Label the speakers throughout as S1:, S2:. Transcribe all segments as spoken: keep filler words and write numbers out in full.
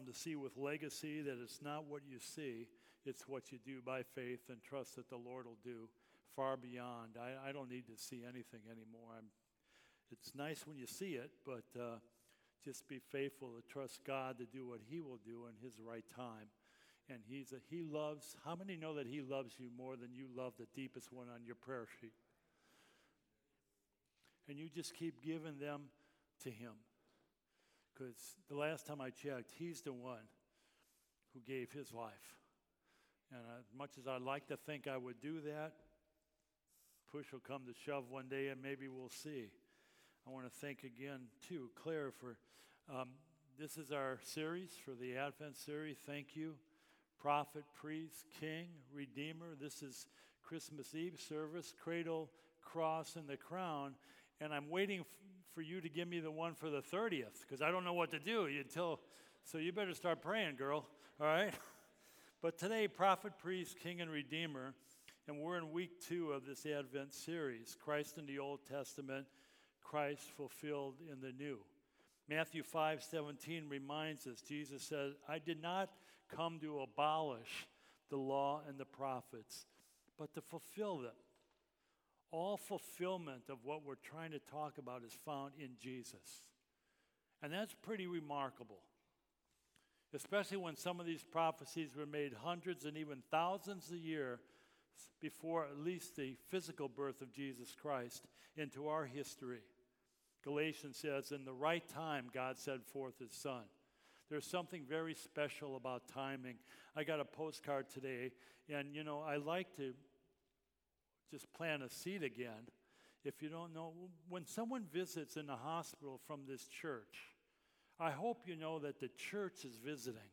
S1: come to see with legacy that it's not what you see, it's what you do by faith and trust that the Lord will do far beyond. I, I don't need to see anything anymore. I'm, it's nice when you see it, but uh, just be faithful to trust God to do what he will do in his right time. And he's a, he loves, how many know that he loves you more than you love the deepest one on your prayer sheet? And you just keep giving them to him. Because the last time I checked, he's the one who gave his life. And as much as I'd like to think I would do that, push will come to shove one day and maybe we'll see. I want to thank again, too, Claire, for um, this is our series for the Advent series. Thank you. Prophet, priest, king, redeemer. This is Christmas Eve service, cradle, cross, and the crown. And I'm waiting f- for you to give me the one for the thirtieth, because I don't know what to do until, so you better start praying, girl, all right? But today, prophet, priest, king, and redeemer, and we're in week two of this Advent series, Christ in the Old Testament, Christ fulfilled in the New. Matthew five seventeen reminds us, Jesus said, I did not come to abolish the law and the prophets, but to fulfill them. All fulfillment of what we're trying to talk about is found in Jesus. And that's pretty remarkable, especially when some of these prophecies were made hundreds and even thousands of years before at least the physical birth of Jesus Christ into our history. Galatians says, in the right time, God sent forth his Son. There's something very special about timing. I got a postcard today, and, you know, I like to just plant a seed again. If you don't know, when someone visits in the hospital from this church, I hope you know that the church is visiting.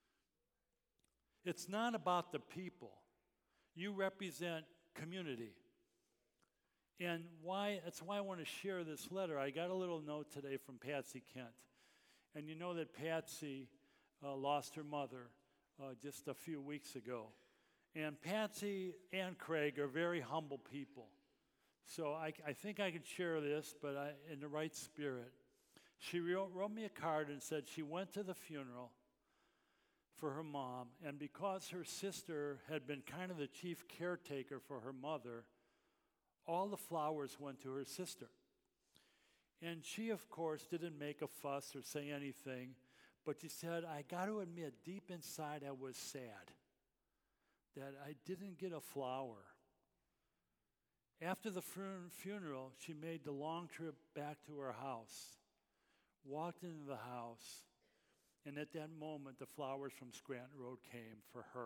S1: It's not about the people. You represent community. And why? That's why I want to share this letter. I got a little note today from Patsy Kent. And you know that Patsy uh, lost her mother uh, just a few weeks ago. And Patsy and Craig are very humble people. So I, I think I could share this, but I, in the right spirit. She wrote, wrote me a card and said she went to the funeral for her mom, and because her sister had been kind of the chief caretaker for her mother, all the flowers went to her sister. And she, of course, didn't make a fuss or say anything, but she said, I got to admit, deep inside I was sad that I didn't get a flower. After the fun- funeral, she made the long trip back to her house, walked into the house, and at that moment, the flowers from Scranton Road came for her.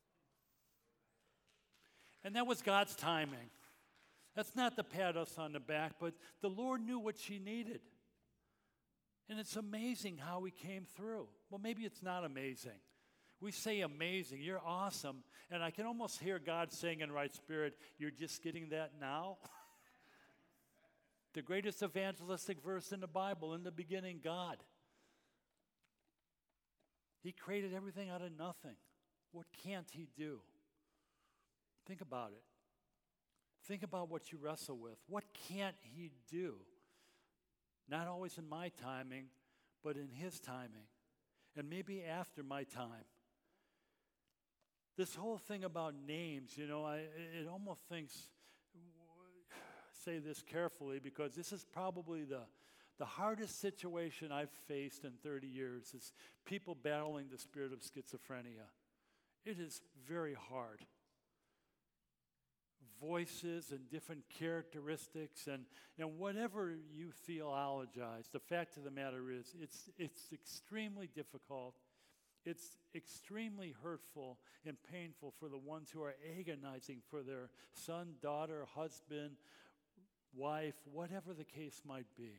S1: And that was God's timing. That's not to pat us on the back, but the Lord knew what she needed. And it's amazing how he came through. Well, maybe it's not amazing. We say amazing, you're awesome. And I can almost hear God saying in right spirit, you're just getting that now? The greatest evangelistic verse in the Bible, in the beginning, God. He created everything out of nothing. What can't he do? Think about it. Think about what you wrestle with. What can't he do? Not always in my timing, but in his timing. And maybe after my time. This whole thing about names, you know, I it almost thinks, say this carefully, because this is probably the, the hardest situation I've faced in thirty years is people battling the spirit of schizophrenia. It is very hard. Voices and different characteristics and, and whatever you theologize, the fact of the matter is it's it's extremely difficult. It's extremely hurtful and painful for the ones who are agonizing for their son, daughter, husband, wife, whatever the case might be.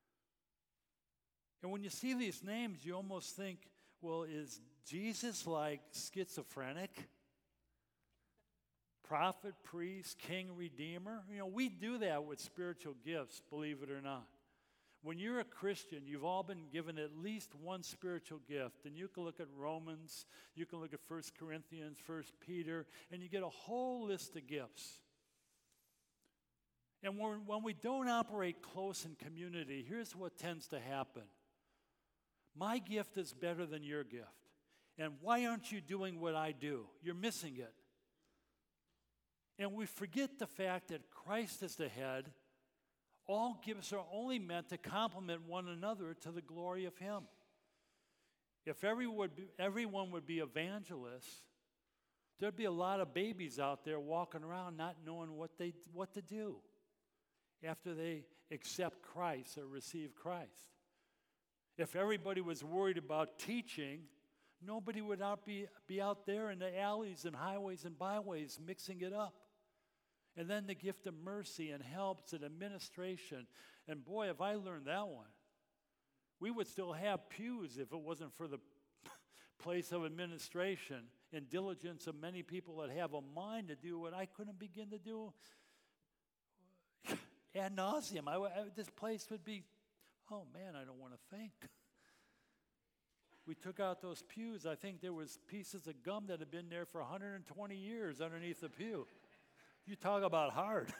S1: And when you see these names, you almost think, well, is Jesus like schizophrenic? Prophet, priest, king, redeemer. You know, we do that with spiritual gifts, believe it or not. When you're a Christian, you've all been given at least one spiritual gift. And you can look at Romans, you can look at First Corinthians, First Peter, and you get a whole list of gifts. And when, when we don't operate close in community, here's what tends to happen. My gift is better than your gift. And why aren't you doing what I do? You're missing it. And we forget the fact that Christ is the head. All gifts are only meant to complement one another to the glory of Him. If everyone would be, everyone would be evangelists, there'd be a lot of babies out there walking around not knowing what they what to do after they accept Christ or receive Christ. If everybody was worried about teaching, nobody would out be, be out there in the alleys and highways and byways mixing it up. And then the gift of mercy and helps and administration. And boy, have I learned that one. We would still have pews if it wasn't for the place of administration and diligence of many people that have a mind to do what I couldn't begin to do ad nauseum. I, I, this place would be, oh man, I don't want to think. We took out those pews. I think there was pieces of gum that had been there for one hundred twenty years underneath the pew. You talk about hard.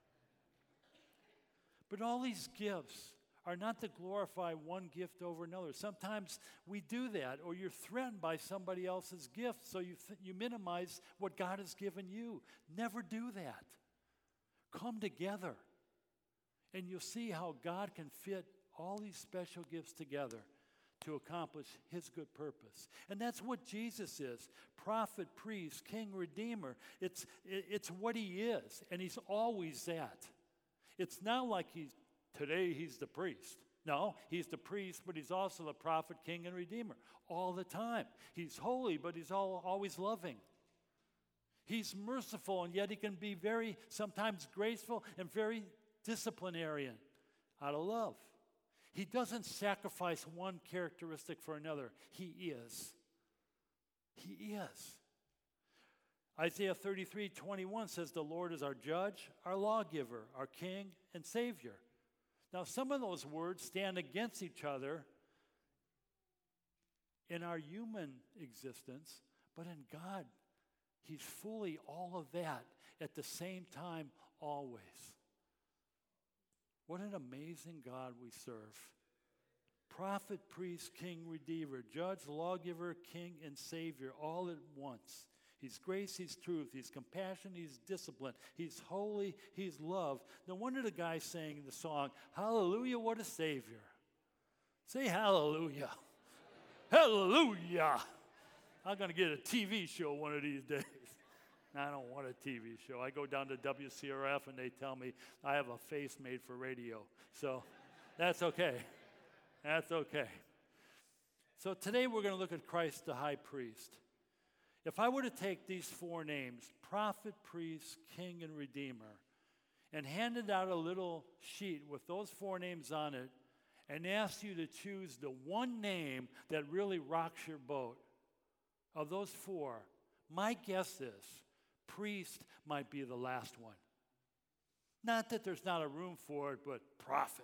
S1: But all these gifts are not to glorify one gift over another. Sometimes we do that, or you're threatened by somebody else's gift, so you, th- you minimize what God has given you. Never do that. Come together, and you'll see how God can fit all these special gifts together to accomplish His good purpose. And that's what Jesus is. Prophet, priest, king, redeemer. It's, it's what He is, and He's always that. It's not like He's, today He's the priest. No, He's the priest, but He's also the prophet, king, and redeemer all the time. He's holy, but He's all, always loving. He's merciful, and yet He can be very, sometimes graceful, and very disciplinarian out of love. He doesn't sacrifice one characteristic for another. He is. He is. Isaiah thirty-three twenty-one says, the Lord is our judge, our lawgiver, our king, and savior. Now, some of those words stand against each other in our human existence, but in God, He's fully all of that at the same time, always. What an amazing God we serve. Prophet, priest, king, redeemer, judge, lawgiver, king, and savior, all at once. He's grace, He's truth, He's compassion, He's discipline, He's holy, He's love. No wonder the guy sang the song, hallelujah, what a savior. Say hallelujah. Hallelujah. I'm going to get a T V show one of these days. I don't want a T V show. I go down to W C R F and they tell me I have a face made for radio. So that's okay. That's okay. So today we're going to look at Christ the high priest. If I were to take these four names, prophet, priest, king, and redeemer, and handed out a little sheet with those four names on it and asked you to choose the one name that really rocks your boat, of those four, my guess is priest might be the last one. Not that there's not a room for it, but prophet.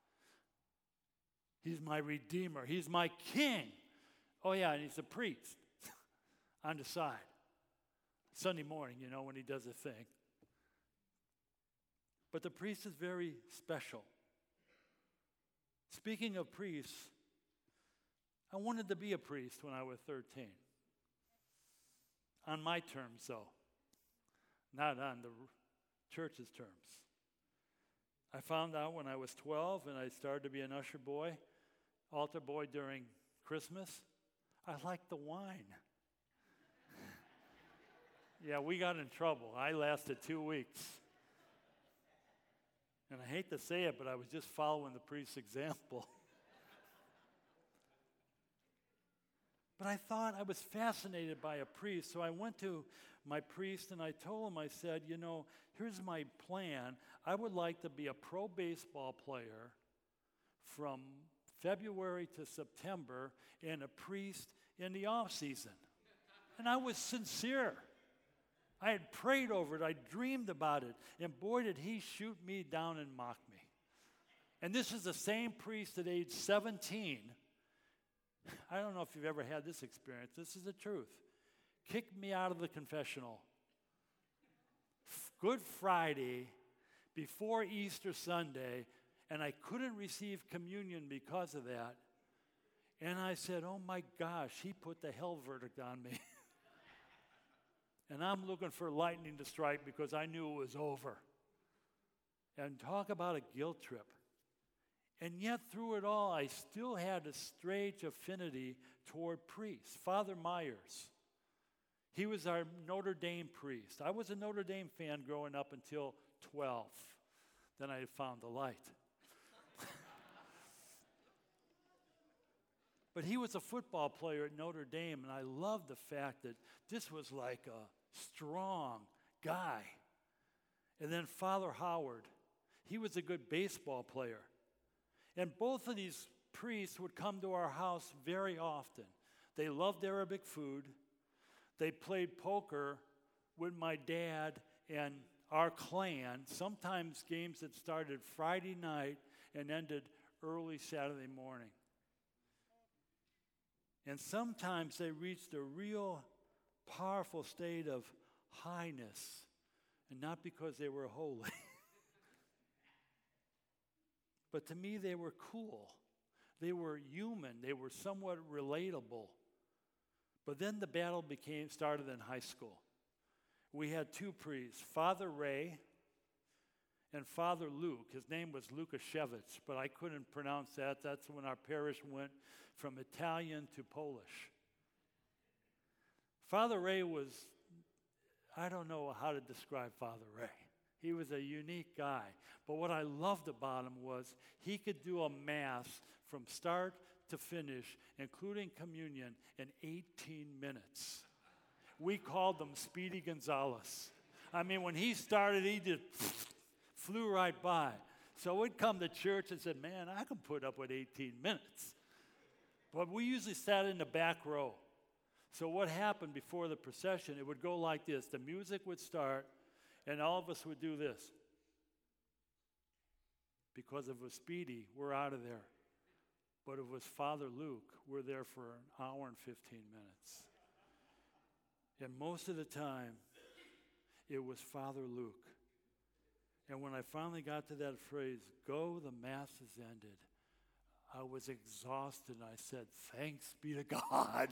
S1: He's my redeemer. He's my king. Oh, yeah, and he's a priest on the side. Sunday morning, you know, when he does a thing. But the priest is very special. Speaking of priests, I wanted to be a priest when I was thirteen. On my terms, though. Not on the church's terms. I found out when I was twelve and I started to be an usher boy, altar boy during Christmas, I liked the wine. Yeah, we got in trouble. I lasted two weeks. And I hate to say it, but I was just following the priest's example. But I thought I was fascinated by a priest, so I went to my priest and I told him, I said, you know, here's my plan. I would like to be a pro baseball player from February to September and a priest in the off season. And I was sincere. I had prayed over it. I dreamed about it. And boy, did he shoot me down and mock me. And this is the same priest at age seventeen. I don't know if you've ever had this experience. This is the truth. Kicked me out of the confessional. Good Friday, before Easter Sunday, and I couldn't receive communion because of that. And I said, oh my gosh, he put the hell verdict on me. And I'm looking for lightning to strike because I knew it was over. And talk about a guilt trip. And yet through it all, I still had a strange affinity toward priests. Father Myers, he was our Notre Dame priest. I was a Notre Dame fan growing up until twelve. Then I found the light. But he was a football player at Notre Dame, and I loved the fact that this was like a strong guy. And then Father Howard, he was a good baseball player. And both of these priests would come to our house very often. They loved Arabic food. They played poker with my dad and our clan, sometimes games that started Friday night and ended early Saturday morning. And sometimes they reached a real powerful state of highness, and not because they were holy. But to me, they were cool. They were human. They were somewhat relatable. But then the battle became started in high school. We had two priests, Father Ray and Father Luke. His name was Lukashevich, but I couldn't pronounce that. That's when our parish went from Italian to Polish. Father Ray was, I don't know how to describe Father Ray. He was a unique guy. But what I loved about him was he could do a mass from start to finish, including communion, in eighteen minutes. We called him Speedy Gonzalez. I mean, when he started, he just flew right by. So we'd come to church and said, man, I can put up with eighteen minutes. But we usually sat in the back row. So what happened before the procession, it would go like this. The music would start, and all of us would do this. Because if it was Speedy, we're out of there. But if it was Father Luke, we're there for an hour and fifteen minutes. And most of the time, it was Father Luke. And when I finally got to that phrase, go, the Mass is ended, I was exhausted, and I said, thanks be to God.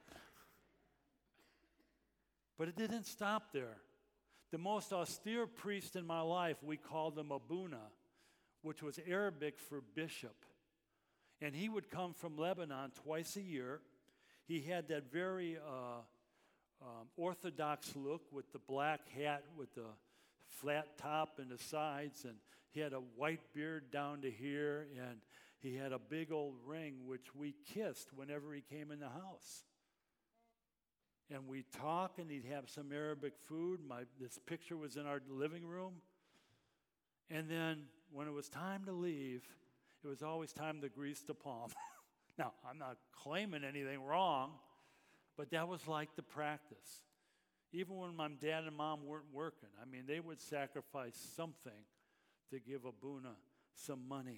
S1: But it didn't stop there. The most austere priest in my life, we called him Abuna, which was Arabic for bishop. And he would come from Lebanon twice a year. He had that very uh, um, orthodox look with the black hat with the flat top and the sides, and he had a white beard down to here, and he had a big old ring which we kissed whenever he came in the house. And we'd talk, and he'd have some Arabic food. My, this picture was in our living room. And then when it was time to leave, it was always time to grease the palm. Now, I'm not claiming anything wrong, but that was like the practice. Even when my dad and mom weren't working, I mean, they would sacrifice something to give Abuna some money.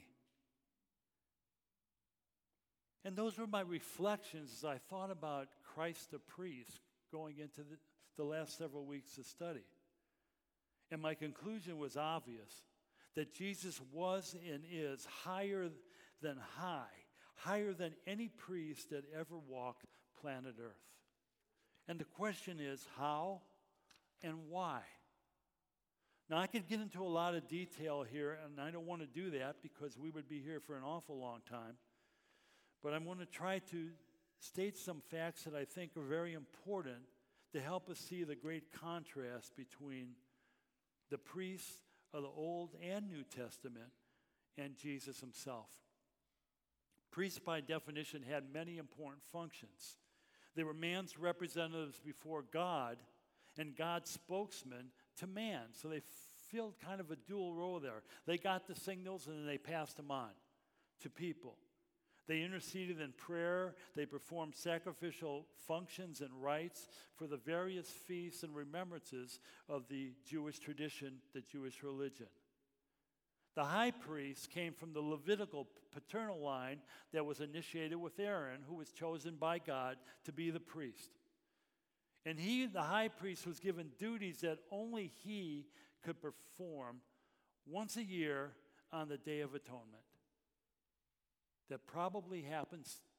S1: And those were my reflections as I thought about Christ the priest going into the, the last several weeks of study. And my conclusion was obvious, that Jesus was and is higher than high, higher than any priest that ever walked planet Earth. And the question is, how and why? Now, I could get into a lot of detail here, and I don't want to do that because we would be here for an awful long time. But I'm going to try to state some facts that I think are very important to help us see the great contrast between the priests of the Old and New Testament and Jesus himself. Priests, by definition, had many important functions. They were man's representatives before God and God's spokesman to man. So they filled kind of a dual role there. They got the signals and then they passed them on to people. They interceded in prayer. They performed sacrificial functions and rites for the various feasts and remembrances of the Jewish tradition, the Jewish religion. The high priest came from the Levitical paternal line that was initiated with Aaron, who was chosen by God to be the priest. And he, the high priest, was given duties that only he could perform once a year on the Day of Atonement. That probably happens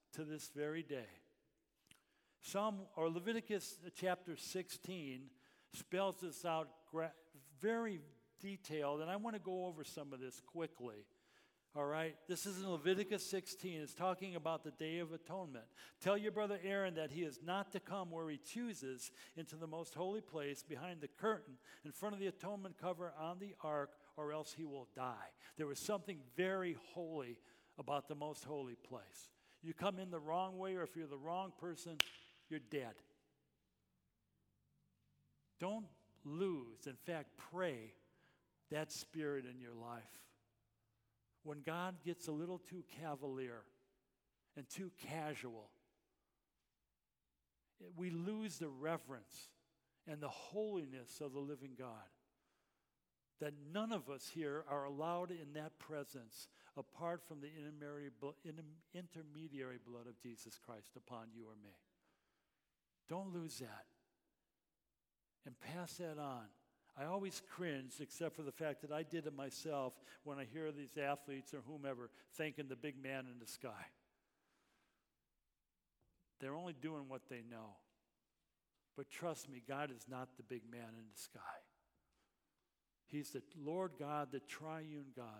S1: to this very day. Psalm or Leviticus chapter sixteen spells this out gra- very detailed, and I want to go over some of this quickly. All right, this is in Leviticus sixteen. It's talking about the Day of Atonement. Tell your brother Aaron that he is not to come where he chooses into the most holy place behind the curtain in front of the atonement cover on the ark, or else he will die. There was something very holy about the most holy place. You come in the wrong way, or if you're the wrong person, you're dead. Don't lose, in fact, pray that spirit in your life. When God gets a little too cavalier and too casual, we lose the reverence and the holiness of the living God. That none of us here are allowed in that presence apart from the intermediary blood of Jesus Christ upon you or me. Don't lose that. And pass that on. I always cringe, except for the fact that I did it myself, when I hear these athletes or whomever thanking the big man in the sky. They're only doing what they know. But trust me, God is not the big man in the sky. He's the Lord God, the triune God,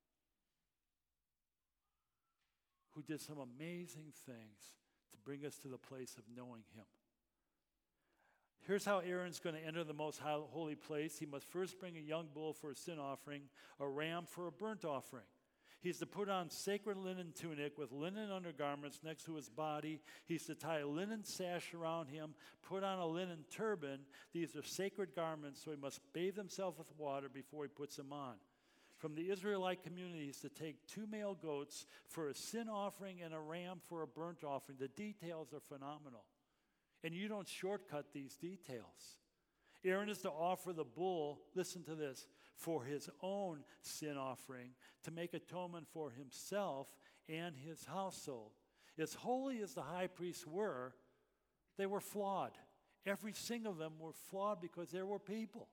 S1: who did some amazing things to bring us to the place of knowing him. Here's how Aaron's going to enter the most holy place. He must first bring a young bull for a sin offering, a ram for a burnt offering. He's to put on sacred linen tunic with linen undergarments next to his body. He's to tie a linen sash around him, put on a linen turban. These are sacred garments, so he must bathe himself with water before he puts them on. From the Israelite community, he's to take two male goats for a sin offering and a ram for a burnt offering. The details are phenomenal. And you don't shortcut these details. Aaron is to offer the bull, listen to this, for his own sin offering, to make atonement for himself and his household. As holy as the high priests were, they were flawed. Every single of them were flawed because they were people.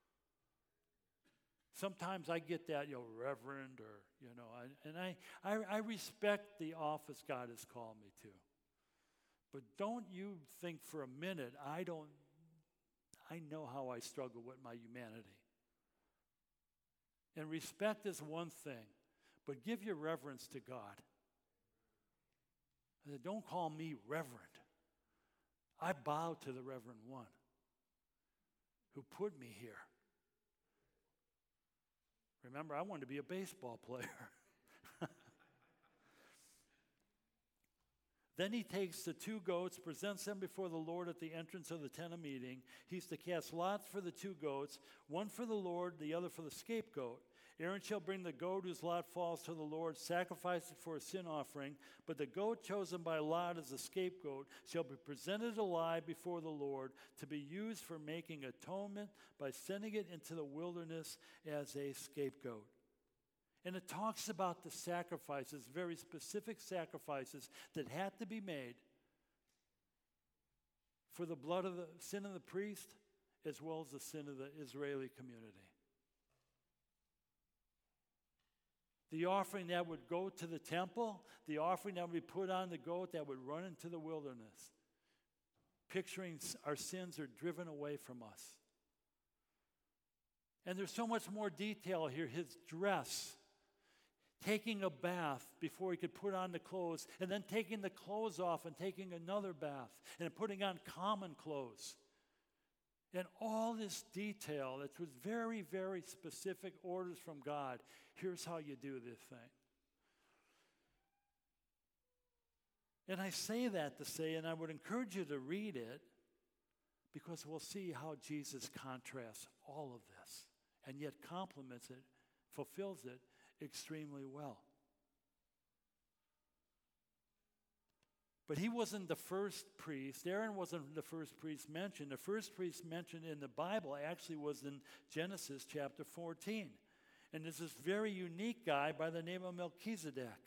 S1: Sometimes I get that, you know, reverend, or, you know, I, and I, I, I respect the office God has called me to. But don't you think for a minute, I don't, I know how I struggle with my humanity. And respect is one thing, but give your reverence to God. I said, don't call me reverend. I bow to the Reverend One who put me here. Remember, I wanted to be a baseball player. Then he takes the two goats, presents them before the Lord at the entrance of the tent of meeting. He's to cast lots for the two goats, one for the Lord, the other for the scapegoat. Aaron shall bring the goat whose lot falls to the Lord, sacrifice it for a sin offering, but the goat chosen by lot as a scapegoat shall be presented alive before the Lord to be used for making atonement by sending it into the wilderness as a scapegoat. And it talks about the sacrifices, very specific sacrifices that had to be made for the blood of the sin of the priest as well as the sin of the Israeli community. The offering that would go to the temple, the offering that would be put on the goat that would run into the wilderness, picturing our sins are driven away from us. And there's so much more detail here. His dress, taking a bath before he could put on the clothes, and then taking the clothes off and taking another bath, and putting on common clothes. And all this detail, that was very, very specific orders from God. Here's how you do this thing. And I say that to say, and I would encourage you to read it, because we'll see how Jesus contrasts all of this, and yet complements it, fulfills it extremely well. But he wasn't the first priest. Aaron wasn't the first priest mentioned. The first priest mentioned in the Bible actually was in Genesis chapter fourteen. And there's this very unique guy by the name of Melchizedek.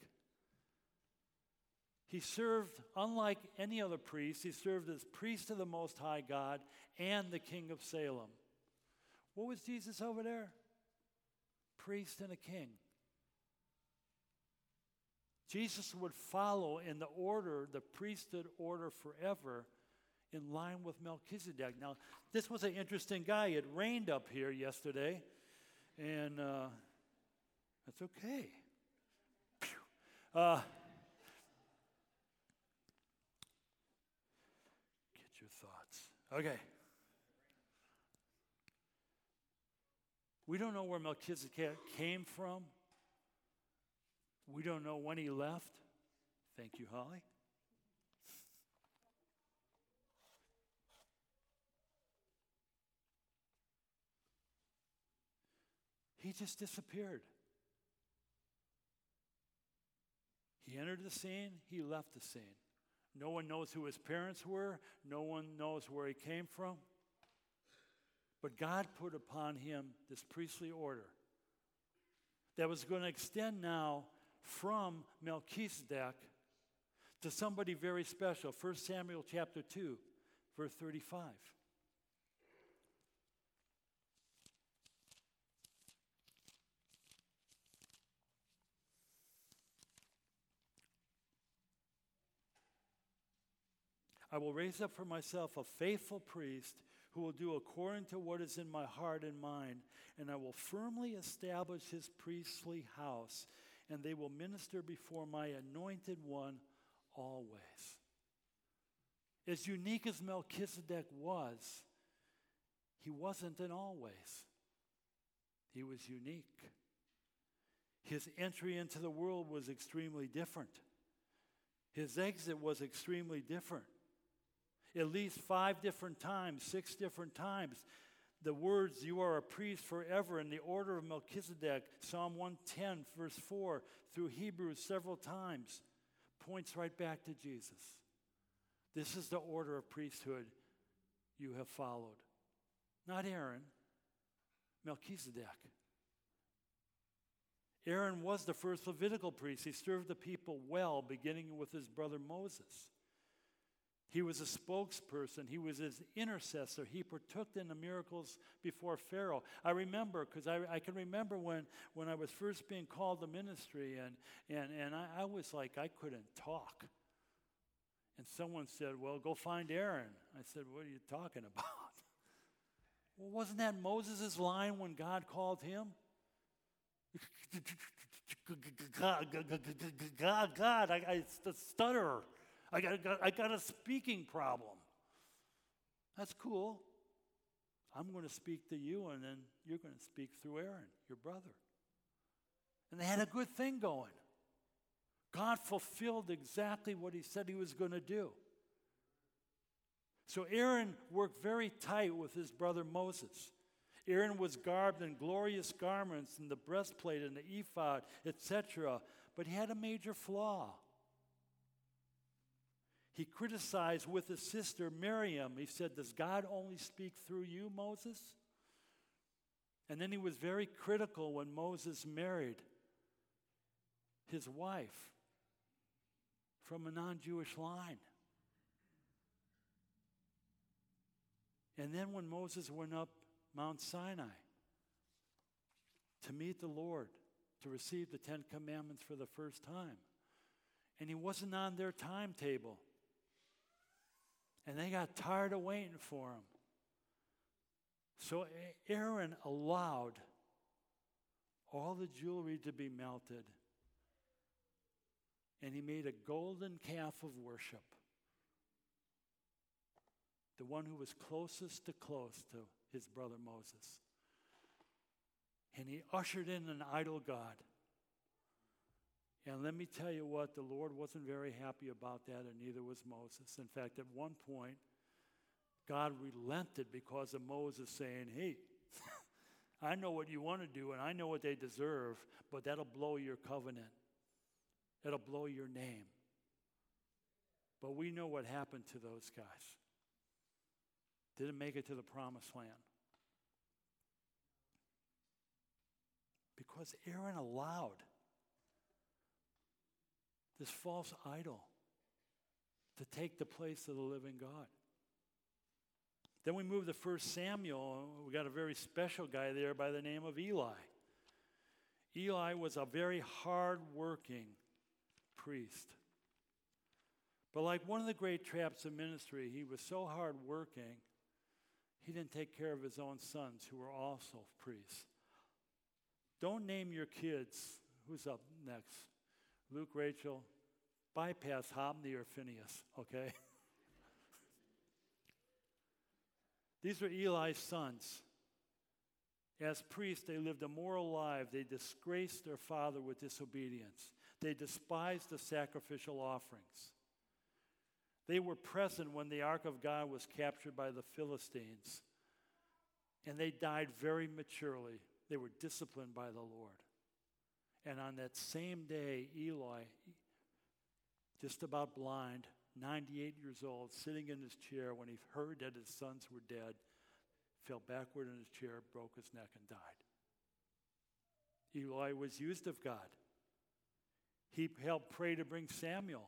S1: He served, unlike any other priest, he served as priest of the Most High God and the King of Salem. What was Jesus over there? Priest and a king. Jesus would follow in the order, the priesthood order forever, in line with Melchizedek. Now, this was an interesting guy. It rained up here yesterday, and uh, that's okay. Uh, get your thoughts. Okay. We don't know where Melchizedek came from. We don't know when he left. Thank you, Holly. He just disappeared. He entered the scene, he left the scene. No one knows who his parents were. No one knows where he came from. But God put upon him this priestly order that was going to extend now from Melchizedek to somebody very special. First Samuel chapter two, verse thirty-five. I will raise up for myself a faithful priest who will do according to what is in my heart and mind, and I will firmly establish his priestly house, and they will minister before my anointed one always. As unique as Melchizedek was, he wasn't in always. He was unique. His entry into the world was extremely different. His exit was extremely different. At least five different times, six different times, the words, you are a priest forever, in the order of Melchizedek, Psalm one ten, verse four, through Hebrews several times, points right back to Jesus. This is the order of priesthood you have followed. Not Aaron, Melchizedek. Aaron was the first Levitical priest. He served the people well, beginning with his brother Moses. He was a spokesperson. He was his intercessor. He partook in the miracles before Pharaoh. I remember, because I, I can remember when, when I was first being called to ministry, and, and, and I, I was like, I couldn't talk. And someone said, well, go find Aaron. I said, what are you talking about? Well, wasn't that Moses' line when God called him? God, God, God, I, I stutter. I got, I got a speaking problem. That's cool. I'm going to speak to you, and then you're going to speak through Aaron, your brother. And they had a good thing going. God fulfilled exactly what he said he was going to do. So Aaron worked very tight with his brother Moses. Aaron was garbed in glorious garments and the breastplate and the ephod, et cetera. But he had a major flaw. He criticized with his sister Miriam. He said, does God only speak through you, Moses? And then he was very critical when Moses married his wife from a non-Jewish line. And then when Moses went up Mount Sinai to meet the Lord, to receive the Ten Commandments for the first time, and he wasn't on their timetable. And they got tired of waiting for him. So Aaron allowed all the jewelry to be melted. And he made a golden calf of worship. The one who was closest to close to his brother Moses. And he ushered in an idol god. And let me tell you what, the Lord wasn't very happy about that, and neither was Moses. In fact, at one point, God relented because of Moses saying, hey, I know what you want to do, and I know what they deserve, but that'll blow your covenant. That'll blow your name. But we know what happened to those guys. Didn't make it to the promised land. Because Aaron allowed this false idol to take the place of the living God. Then we move to First Samuel. We got a very special guy there by the name of Eli. Eli was a very hard-working priest. But like one of the great traps of ministry, he was so hardworking, he didn't take care of his own sons who were also priests. Don't name your kids. Who's up next? Luke, Rachel. Bypass Hophni or Phineas, okay? These were Eli's sons. As priests, they lived immoral lives. They disgraced their father with disobedience. They despised the sacrificial offerings. They were present when the ark of God was captured by the Philistines. And they died very maturely. They were disciplined by the Lord. And on that same day, Eli, just about blind, ninety-eight years old, sitting in his chair when he heard that his sons were dead, fell backward in his chair, broke his neck, and died. Eli was used of God. He helped pray to bring Samuel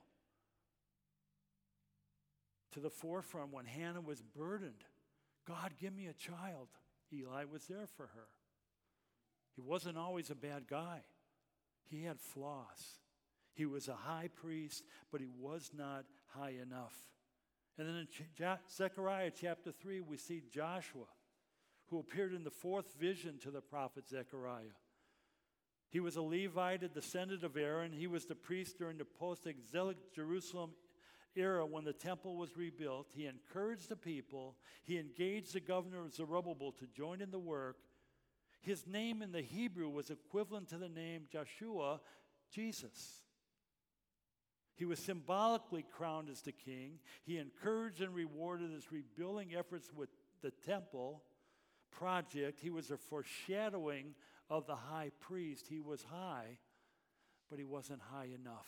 S1: to the forefront when Hannah was burdened. God, give me a child. Eli was there for her. He wasn't always a bad guy. He had flaws. He was a high priest, but he was not high enough. And then in Zechariah chapter three, we see Joshua, who appeared in the fourth vision to the prophet Zechariah. He was a Levite, a descendant of Aaron. He was the priest during the post-exilic Jerusalem era when the temple was rebuilt. He encouraged the people. He engaged the governor of Zerubbabel to join in the work. His name in the Hebrew was equivalent to the name Joshua, Jesus. He was symbolically crowned as the king. He encouraged and rewarded his rebuilding efforts with the temple project. He was a foreshadowing of the high priest. He was high, but he wasn't high enough.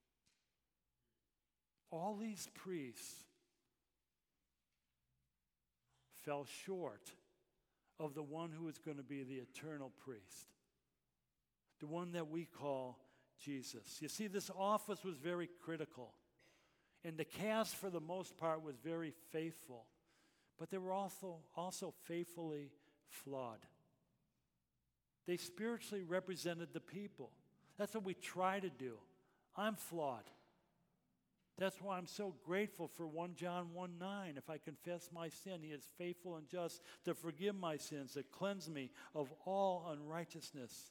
S1: All these priests fell short of the one who is going to be the eternal priest, the one that we call Jesus. You see, this office was very critical, and the cast, for the most part, was very faithful, but they were also, also faithfully flawed. They spiritually represented the people. That's what we try to do. I'm flawed. That's why I'm so grateful for First John one nine. If I confess my sin, he is faithful and just to forgive my sins, to cleanse me of all unrighteousness.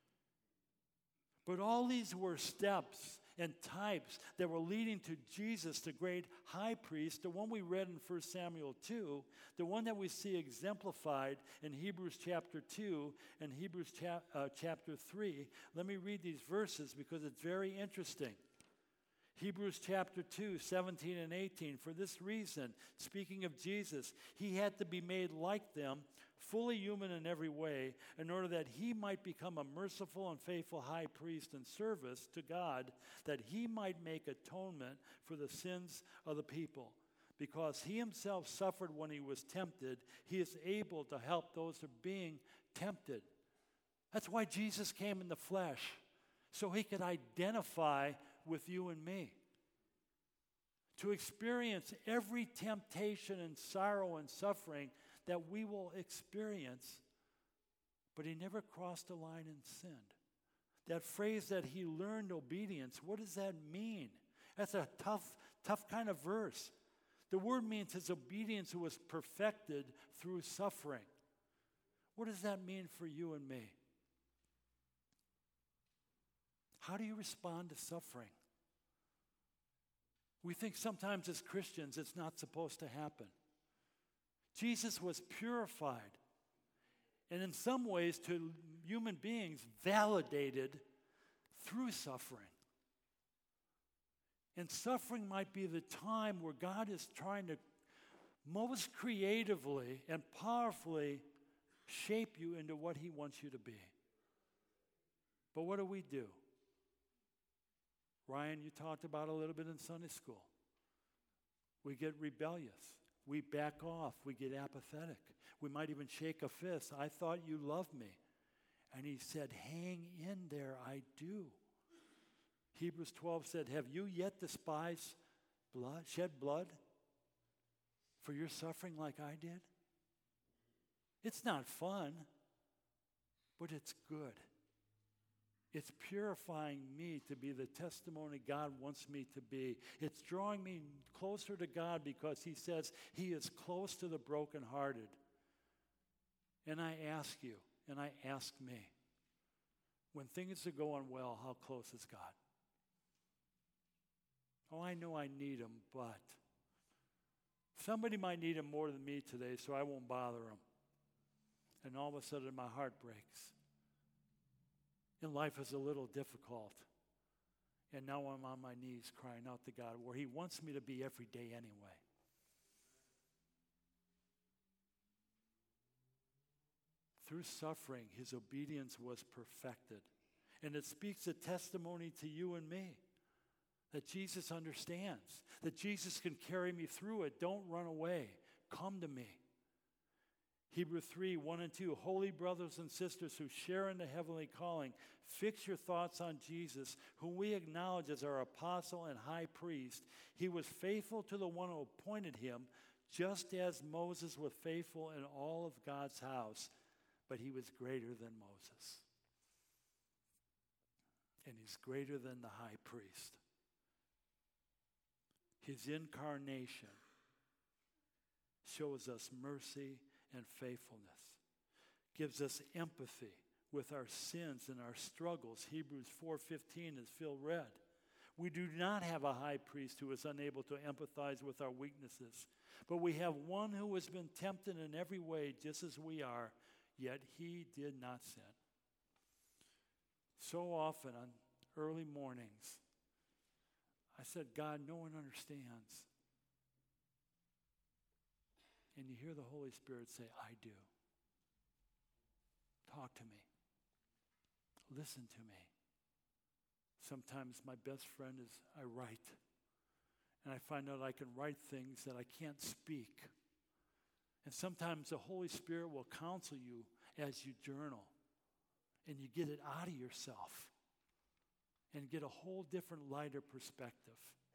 S1: But all these were steps and types that were leading to Jesus, the great high priest, the one we read in First Samuel two, the one that we see exemplified in Hebrews chapter two and Hebrews cha- uh, chapter three. Let me read these verses because it's very interesting. Hebrews chapter two, seventeen and eighteen. For this reason, speaking of Jesus, he had to be made like them, fully human in every way, in order that he might become a merciful and faithful high priest in service to God, that he might make atonement for the sins of the people. Because he himself suffered when he was tempted, he is able to help those who are being tempted. That's why Jesus came in the flesh, so he could identify with you and me, to experience every temptation and sorrow and suffering that we will experience, but he never crossed a line and sinned. That phrase that he learned obedience, what does that mean? That's a tough, tough kind of verse. The word means his obedience was perfected through suffering. What does that mean for you and me? How do you respond to suffering? We think sometimes as Christians it's not supposed to happen. Jesus was purified, and in some ways to human beings validated through suffering. And suffering might be the time where God is trying to most creatively and powerfully shape you into what he wants you to be. But what do we do? Ryan, you talked about a little bit in Sunday school. We get rebellious. We back off. We get apathetic. We might even shake a fist. I thought you loved me. And he said, hang in there, I do. Hebrews twelve said, have you yet despised blood, shed blood for your suffering like I did? It's not fun, but it's good. It's purifying me to be the testimony God wants me to be. It's drawing me closer to God because he says he is close to the brokenhearted. And I ask you, and I ask me, when things are going well, how close is God? Oh, I know I need him, but somebody might need him more than me today, so I won't bother him. And all of a sudden, my heart breaks. And life is a little difficult. And now I'm on my knees crying out to God, where he wants me to be every day anyway. Through suffering, his obedience was perfected. And it speaks a testimony to you and me that Jesus understands, that Jesus can carry me through it. Don't run away. Come to me. Hebrews three, one and two, holy brothers and sisters who share in the heavenly calling, fix your thoughts on Jesus, whom we acknowledge as our apostle and high priest. He was faithful to the one who appointed him, just as Moses was faithful in all of God's house, but he was greater than Moses. And he's greater than the high priest. His incarnation shows us mercy and faithfulness, gives us empathy with our sins and our struggles. Hebrews four fifteen, as Phil read. We do not have a high priest who is unable to empathize with our weaknesses, but we have one who has been tempted in every way just as we are, yet he did not sin. So often on early mornings, I said, God, no one understands. And you hear the Holy Spirit say, I do. Talk to me. Listen to me. Sometimes my best friend is I write. And I find out I can write things that I can't speak. And sometimes the Holy Spirit will counsel you as you journal. And you get it out of yourself. And get a whole different, lighter perspective.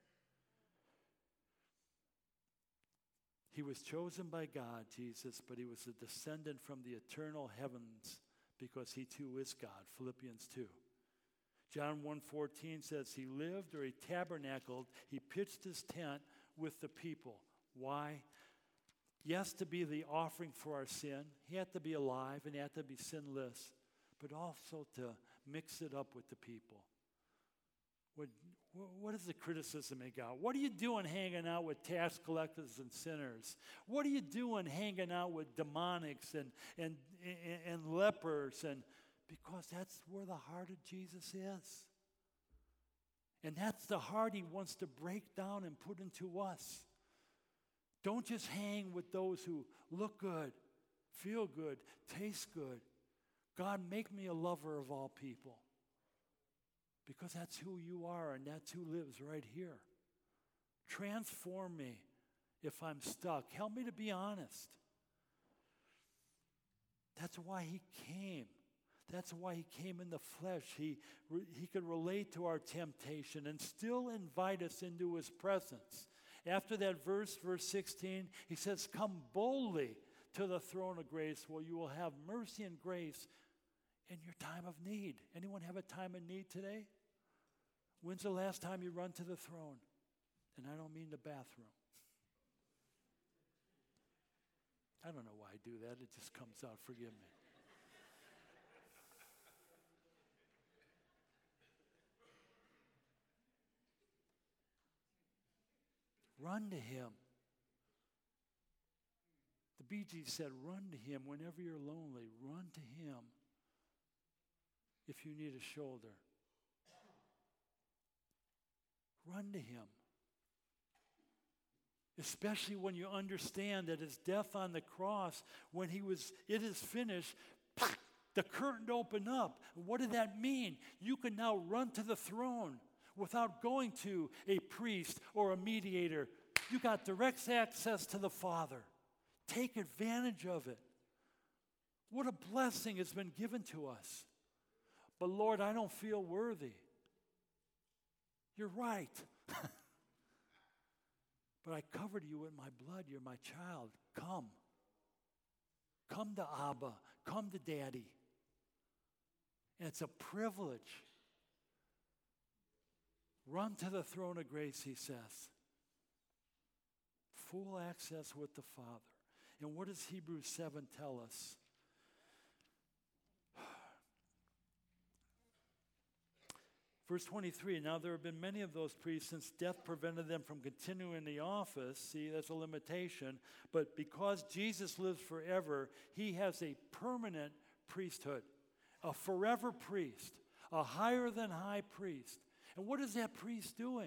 S1: He was chosen by God, Jesus, but he was a descendant from the eternal heavens because he too is God, Philippians two. John one fourteen says he lived or he tabernacled, he pitched his tent with the people. Why? Yes, to be the offering for our sin. He had to be alive and he had to be sinless, but also to mix it up with the people. What, what is the criticism they got? What are you doing hanging out with tax collectors and sinners? What are you doing hanging out with demonics and, and, and, and lepers? And because that's where the heart of Jesus is. And that's the heart he wants to break down and put into us. Don't just hang with those who look good, feel good, taste good. God, make me a lover of all people. Because that's who you are and that's who lives right here. Transform me if I'm stuck. Help me to be honest. That's why he came. That's why he came in the flesh. He, he could relate to our temptation and still invite us into his presence. After that verse, verse sixteen, he says, come boldly to the throne of grace where you will have mercy and grace in your time of need. Anyone have a time of need today? When's the last time you run to the throne? And I don't mean the bathroom. I don't know why I do that. It just comes out. Forgive me. Run to him. The Bee Gees said, run to him whenever you're lonely. Run to him if you need a shoulder. Run to him. Especially when you understand that his death on the cross, when he was, it is finished, the curtain opened up. What did that mean? You can now run to the throne without going to a priest or a mediator. You got direct access to the Father. Take advantage of it. What a blessing has been given to us. But Lord, I don't feel worthy. You're right. But I covered you with my blood. You're my child. Come. Come to Abba. Come to Daddy. And it's a privilege. Run to the throne of grace, he says. Full access with the Father. And what does Hebrews seven tell us? Verse twenty-three, now there have been many of those priests since death prevented them from continuing the office. See, that's a limitation. But because Jesus lives forever, he has a permanent priesthood, a forever priest, a higher than high priest. And what is that priest doing?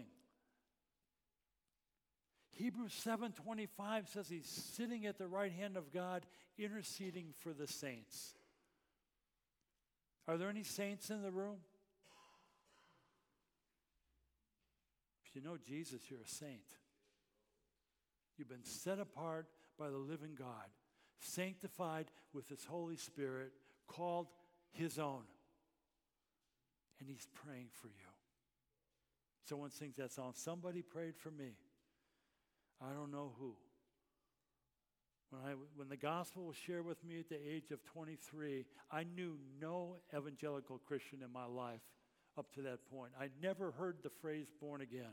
S1: Hebrews seven twenty-five says he's sitting at the right hand of God, interceding for the saints. Are there any saints in the room? If you know Jesus, you're a saint. You've been set apart by the living God, sanctified with his Holy Spirit, called his own. And he's praying for you. Someone sings that song, somebody prayed for me. I don't know who. When, I, when the gospel was shared with me at the age of twenty-three, I knew no evangelical Christian in my life up to that point. I'd never heard the phrase born again.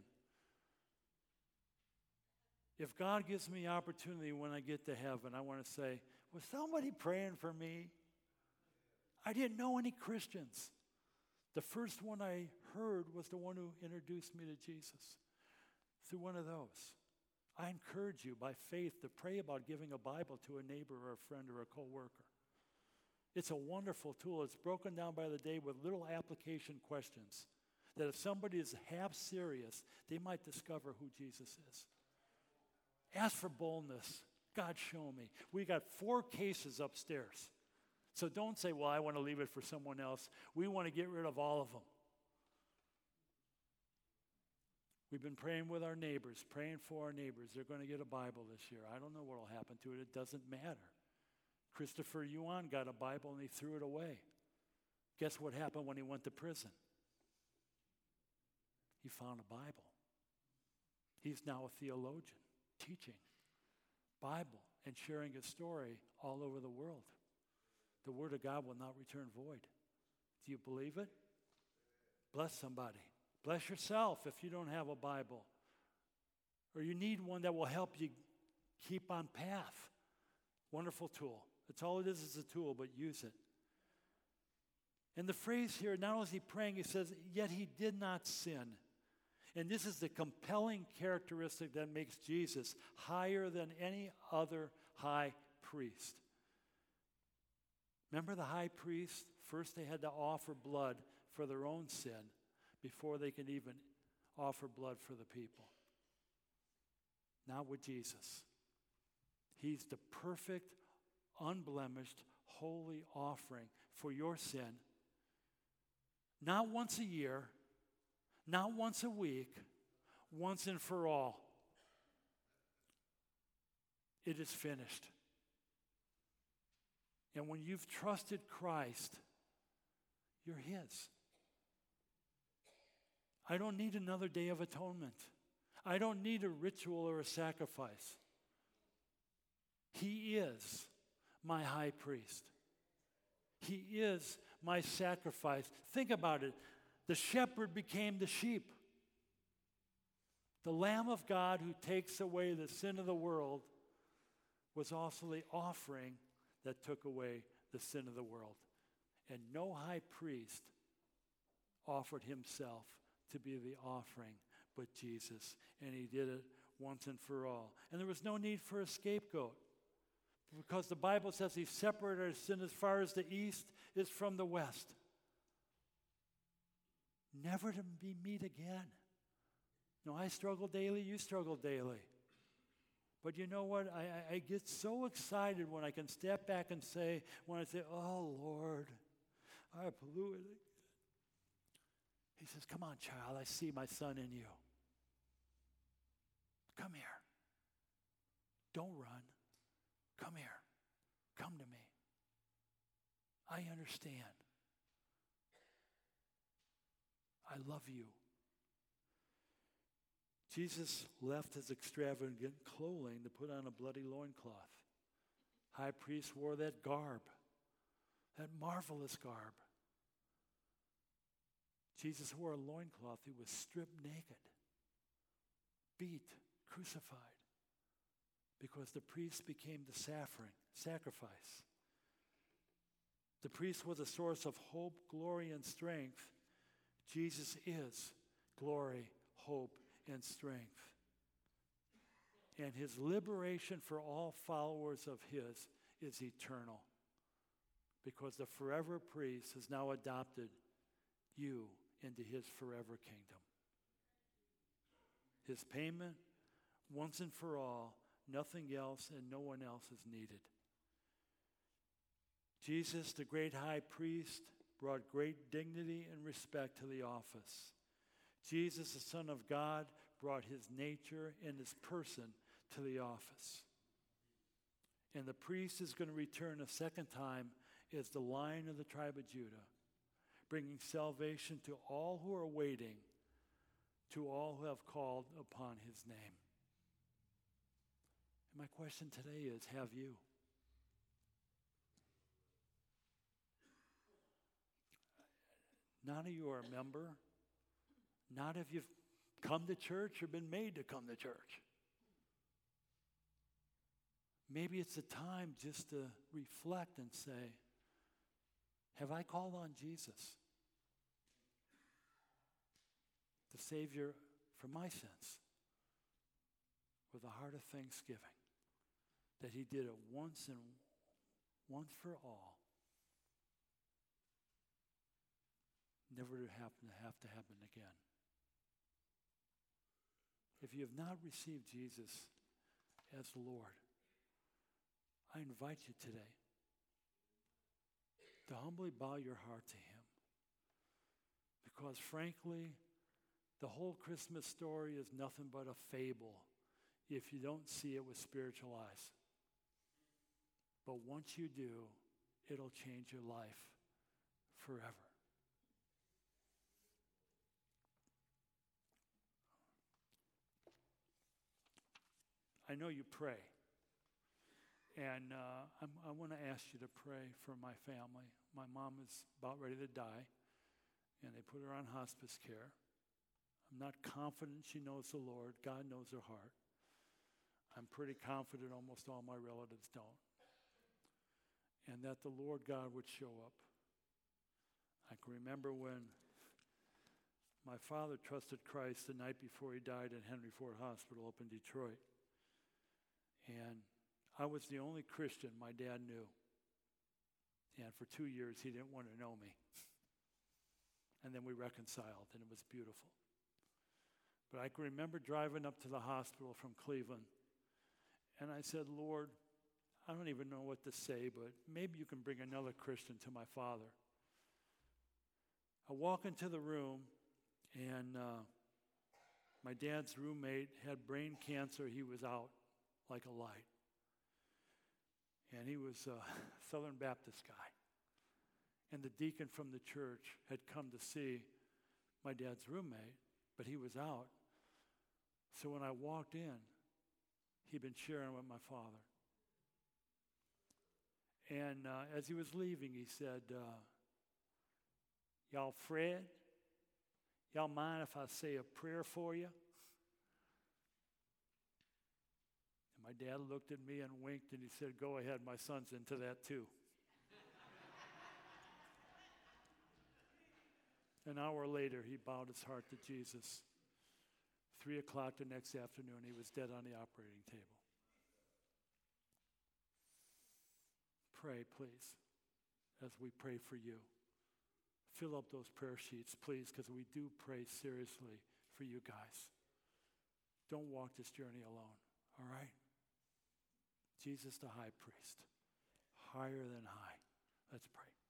S1: If God gives me opportunity when I get to heaven, I want to say, was somebody praying for me? I didn't know any Christians. The first one I heard was the one who introduced me to Jesus through one of those. I encourage you by faith to pray about giving a Bible to a neighbor or a friend or a coworker. It's a wonderful tool. It's broken down by the day with little application questions that if somebody is half serious, they might discover who Jesus is. Ask for boldness. God, show me. We got four cases upstairs. So don't say, well, I want to leave it for someone else. We want to get rid of all of them. We've been praying with our neighbors, praying for our neighbors. They're going to get a Bible this year. I don't know what will happen to it. It doesn't matter. Christopher Yuan got a Bible and he threw it away. Guess what happened when he went to prison? He found a Bible. He's now a theologian, teaching Bible and sharing his story all over the world. The word of God will not return void. Do you believe it? Bless somebody. Bless yourself if you don't have a Bible. Or you need one that will help you keep on path. Wonderful tool. That's all it is, is a tool, but use it. And the phrase here, not only is he praying, he says, yet he did not sin. And this is the compelling characteristic that makes Jesus higher than any other high priest. Remember the high priest? First they had to offer blood for their own sin before they could even offer blood for the people. Not with Jesus. He's the perfect, unblemished, holy offering for your sin. Not once a year, not once a week, once and for all. It is finished. And when you've trusted Christ, you're his. I don't need another day of atonement. I don't need a ritual or a sacrifice. He is my high priest. He is my sacrifice. Think about it. The shepherd became the sheep. The Lamb of God who takes away the sin of the world was also the offering that took away the sin of the world. And no high priest offered himself to be the offering but Jesus. And he did it once and for all. And there was no need for a scapegoat, because the Bible says he separated our sin as far as the east is from the west. Never to be meet again. No, I struggle daily, you struggle daily. But you know what? I, I, I get so excited when I can step back and say, when I say, oh, Lord, I polluted. He says, come on, child, I see my son in you. Come here. Don't run. Come here. Come to me. I understand. I love you. Jesus left his extravagant clothing to put on a bloody loincloth. High priest wore that garb, that marvelous garb. Jesus wore a loincloth. He was stripped naked, beat, crucified, because the priest became the saffron, sacrifice. The priest was a source of hope, glory, and strength. Jesus is glory, hope, and strength. And his liberation for all followers of his is eternal, because the forever priest has now adopted you into his forever kingdom. His payment, once and for all, nothing else and no one else is needed. Jesus, the great high priest, brought great dignity and respect to the office. Jesus, the Son of God, brought his nature and his person to the office. And the priest is going to return a second time as the Lion of the tribe of Judah, bringing salvation to all who are waiting, to all who have called upon his name. And my question today is, have you? None of you are a member. Not if you've come to church or been made to come to church. Maybe it's a time just to reflect and say, have I called on Jesus, the Savior for my sins, with a heart of thanksgiving, that he did it once and once for all, never to happen to have to happen again. If you have not received Jesus as Lord, I invite you today to humbly bow your heart to him. Because frankly, the whole Christmas story is nothing but a fable if you don't see it with spiritual eyes. But once you do, it'll change your life forever. I know you pray. And uh, I'm, I want to ask you to pray for my family. My mom is about ready to die, and they put her on hospice care. I'm not confident she knows the Lord. God knows her heart. I'm pretty confident almost all my relatives don't. And that the Lord God would show up. I can remember when my father trusted Christ the night before he died at Henry Ford Hospital up in Detroit. And I was the only Christian my dad knew. And for two years, he didn't want to know me. And then we reconciled, and it was beautiful. But I can remember driving up to the hospital from Cleveland, and I said, Lord, I don't even know what to say, but maybe you can bring another Christian to my father. I walk into the room, and uh, my dad's roommate had brain cancer. He was out like a light. And he was a Southern Baptist guy. And the deacon from the church had come to see my dad's roommate, but he was out. So when I walked in, he'd been sharing with my father. And uh, as he was leaving, he said, uh, y'all Fred, y'all mind if I say a prayer for you? My dad looked at me and winked, and he said, go ahead, my son's into that too. An hour later, he bowed his heart to Jesus. Three o'clock the next afternoon, he was dead on the operating table. Pray, please, as we pray for you. Fill up those prayer sheets, please, because we do pray seriously for you guys. Don't walk this journey alone, all right? Jesus, the high priest, higher than high. Let's pray.